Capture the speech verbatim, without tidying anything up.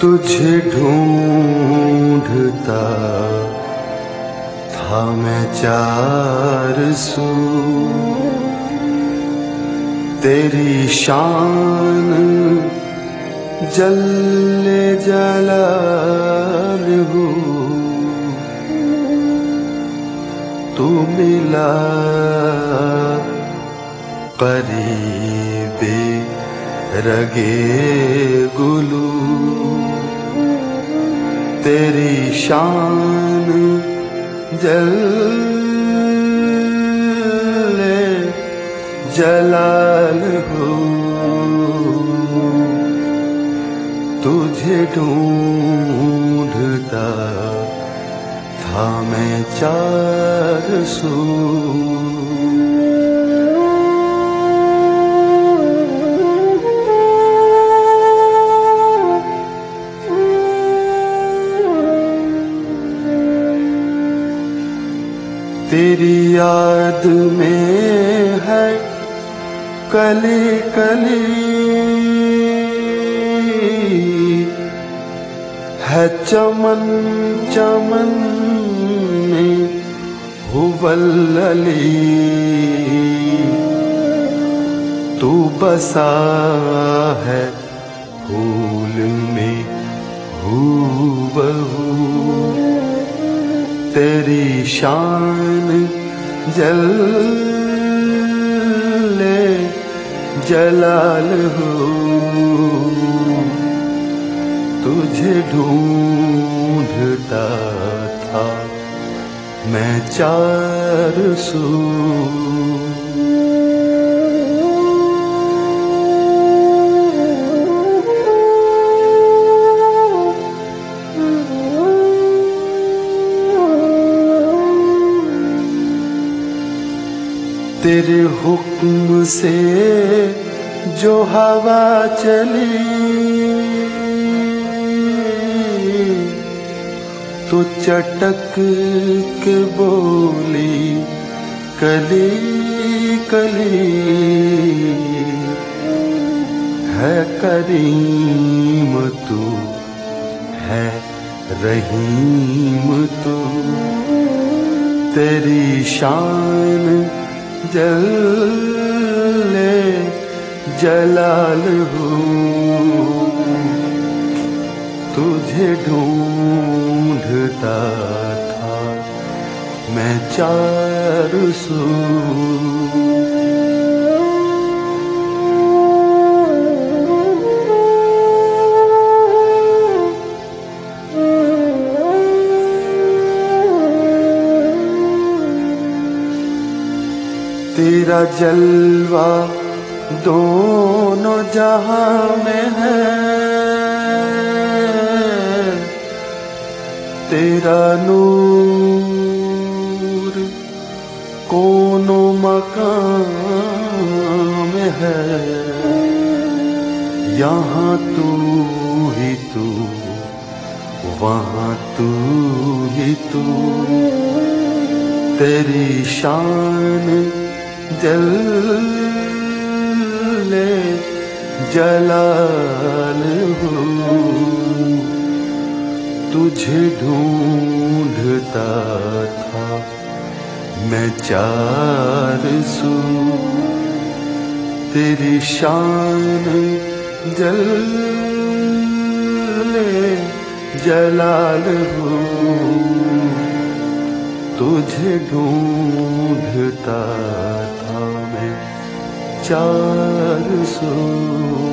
तुझे ढूंढता था मैं चार सू, तेरी शान जल्ले जलाल हो। तू मिला करीबे रगे गुलू, तेरी शान जल्ले जलाल हो। तुझे ढूंढता था मैं चार सू। तेरी याद में है कली कली, है चमन चमन में हुवल्लली। तू बसा है फूल में हूबहू, तेरी शान जल्ले जलाल हो। तुझे ढूंढता था मैं चार सू। तेरे हुक्म से जो हवा चली, तो चटक के बोली कली कली। है करीम तू, है रहीम तू, तेरी शान जल्ले जलाल हो। तुझे ढूंढता था मैं चार सू। तेरा जलवा दोनों जहां में है, तेरा नूर कोनों मकान में है। यहाँ तू ही तू, वहाँ तू ही तू, तेरी शान जल्ले जलाल हो। तुझे ढूंढता था मैं चार सू, तेरी शान जल्ले जलाल हो। तुझे ढूंढता था मैं चार सू।